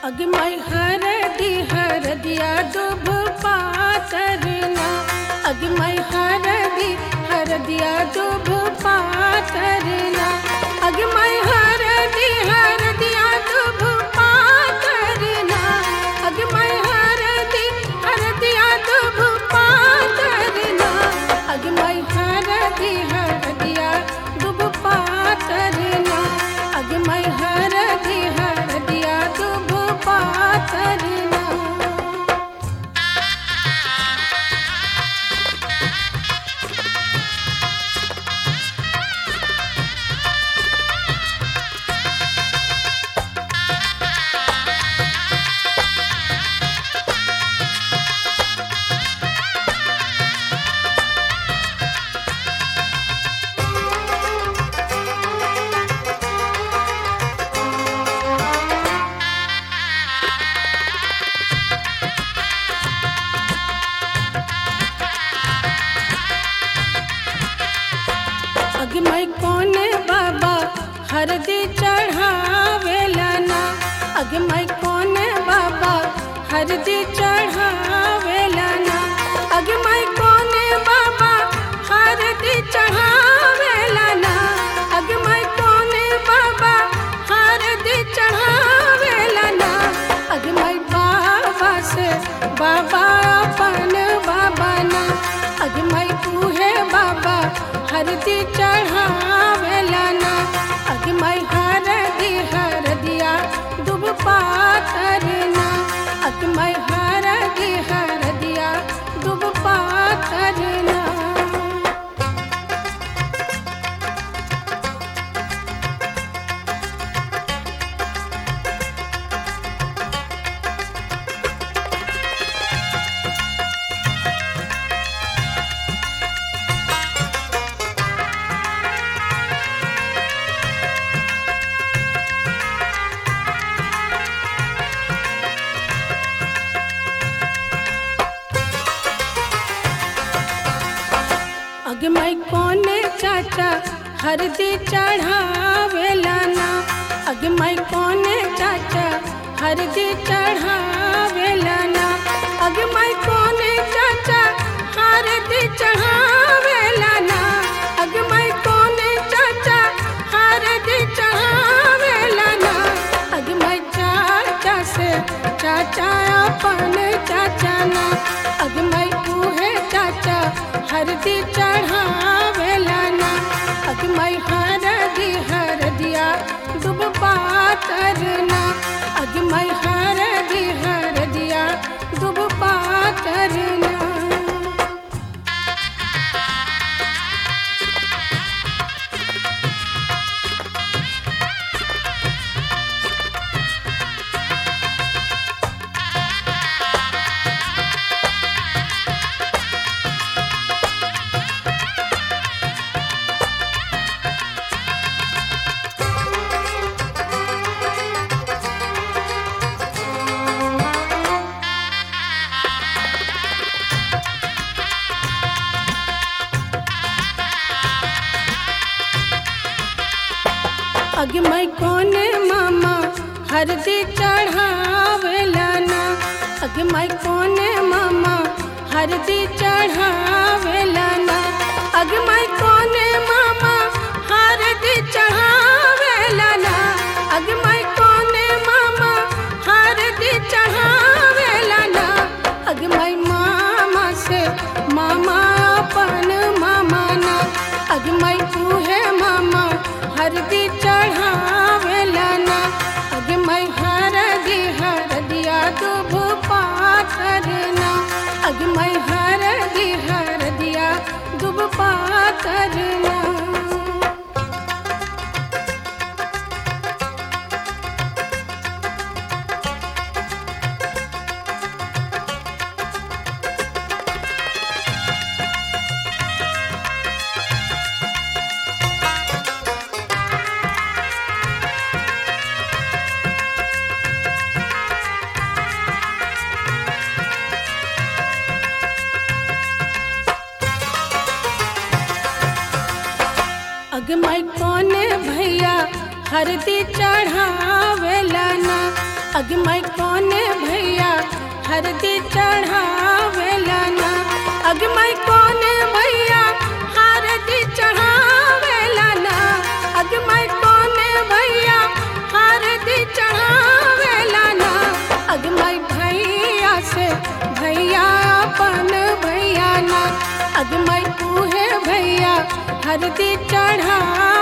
अगमई हरदिया दुभ पातरना अगमई हरदिया दुभ पातरना अगमई हरदिया दुभ पातरना अगमई हरदिया दुभ पातरना अगमई हरदिया दुभ पातरना अगमई हरदिया दुभ पातरना। अगमई कोने बाबा हरदी चढ़ावेला ना अगमई कोने बाबा हरदी चढ़ावेला ना अगमई कोने बाबा हरदी चढ़ावेला ना अगमई कोने बाबा हरदी चढ़ावेला ना अगमई बाबा से बाबा अपन बाबा ना अगमई तूहे बाबा हरदी चढ़ावेला ना अगमई हरदिया दुभ पातरना अगमई हरदिया दुभ पातरना। अगमई कोने चाचा हरदी चढ़ावेला ना अगमई कोने चाचा हरदी चढ़ावेला ना अगमई कोने चाचा हरदी चढ़ावेला ना अगमई कोने चाचा हरदी चढ़ावेला ना अगमई चाचा से चाचा अपन चाचा ना अगमई तूहे चाचा हरदी चढ़ावेला ना अगमई हरदिया दुभ पातरना अगमई हरदिया दुभ पातरना। अगमई कोने मामा हरदी चढ़ावेला ना अगमई कोने मामा हरदी चढ़ावेला ना अगमई कोने मामा हरदी चढ़ावेला ना अगमई कोने मामा हरदी चढ़ावेला ना अगमई मामा से मामा अपन मामा ना अगमई तूहे मामा हरदी चढ़ावेला ना अगमई हरदिया दुभ पातरना अगमई हरदिया दुभ पातरना। अगमई कोने भैया हरदी चढ़ावेला ना अग मैं कौने भैया हरदी चढ़ावेला ना। अग मैं कौने भैया हरदी चढ़ावेला ना। अग मैं कौने भैया हरदी चढ़ावेला ना। अग मैं भैया से भैया अपन भैया ना। अग मैं उहे भैया हरदी चढ़ा